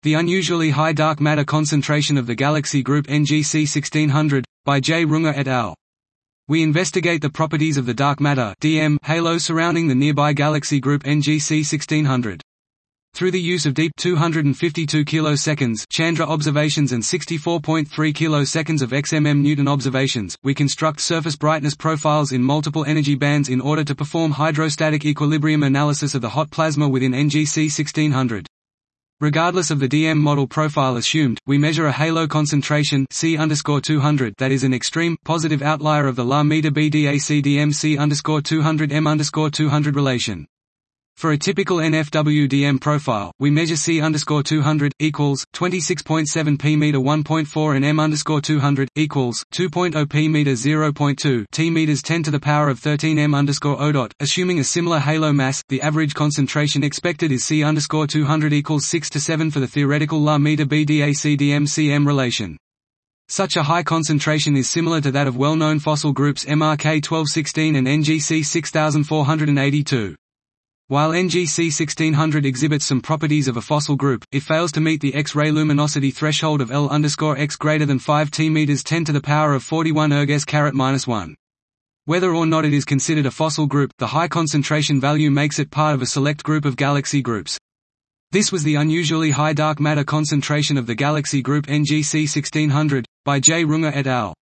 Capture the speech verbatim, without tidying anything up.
The unusually high dark matter concentration of the galaxy group N G C sixteen hundred, by J. Runge et al. We investigate the properties of the dark matter D M halo surrounding the nearby galaxy group N G C sixteen hundred. Through the use of deep two hundred fifty-two kiloseconds Chandra observations and sixty-four point three kiloseconds of X M M Newton observations, we construct surface brightness profiles in multiple energy bands in order to perform hydrostatic equilibrium analysis of the hot plasma within N G C sixteen hundred. Regardless of the D M model profile assumed, we measure a halo concentration C two hundred that is an extreme, positive outlier of the La meter B D A C D M C two hundred M two hundred relation. For a typical N F W D M profile, we measure C two hundred equals twenty-six point seven p meter one point four and M two hundred equals two point zero p meter zero point two t meters ten to the power of thirteen M O dot. Assuming a similar halo mass, the average concentration expected is C two hundred equals six to seven for the theoretical La meter B D A C D M C M relation. Such a high concentration is similar to that of well-known fossil groups M R K twelve sixteen and N G C six four eighty-two. While N G C sixteen hundred exhibits some properties of a fossil group, it fails to meet the X-ray luminosity threshold of L X greater than five T meters ten to the power of forty-one erg s caret minus one. Whether or not it is considered a fossil group, the high concentration value makes it part of a select group of galaxy groups. This was the unusually high dark matter concentration of the galaxy group N G C sixteen hundred, by J. Runge et al.